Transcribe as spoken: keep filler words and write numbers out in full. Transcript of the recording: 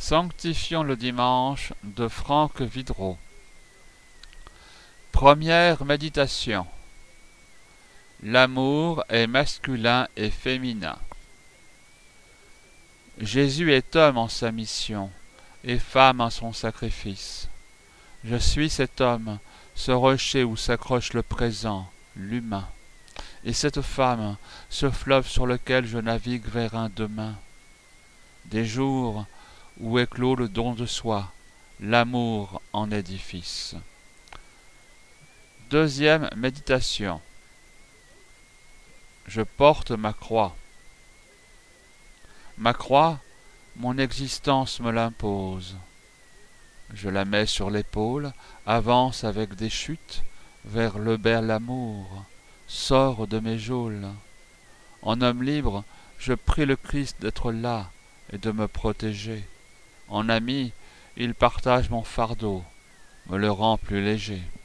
Sanctifions le dimanche de Franck Vidreau. Première méditation. L'amour est masculin et féminin. Jésus est homme en sa mission et femme en son sacrifice. Je suis cet homme, ce rocher où s'accroche le présent, l'humain, et cette femme, ce fleuve sur lequel je navigue vers un demain. Des jours où éclot le don de soi, l'amour en édifice. Deuxième méditation. Je porte ma croix. Ma croix, mon existence me l'impose. Je la mets sur l'épaule, avance avec des chutes vers le bel amour, sors de mes geôles. En homme libre, je prie le Christ d'être là et de me protéger. En ami, il partage mon fardeau, me le rend plus léger.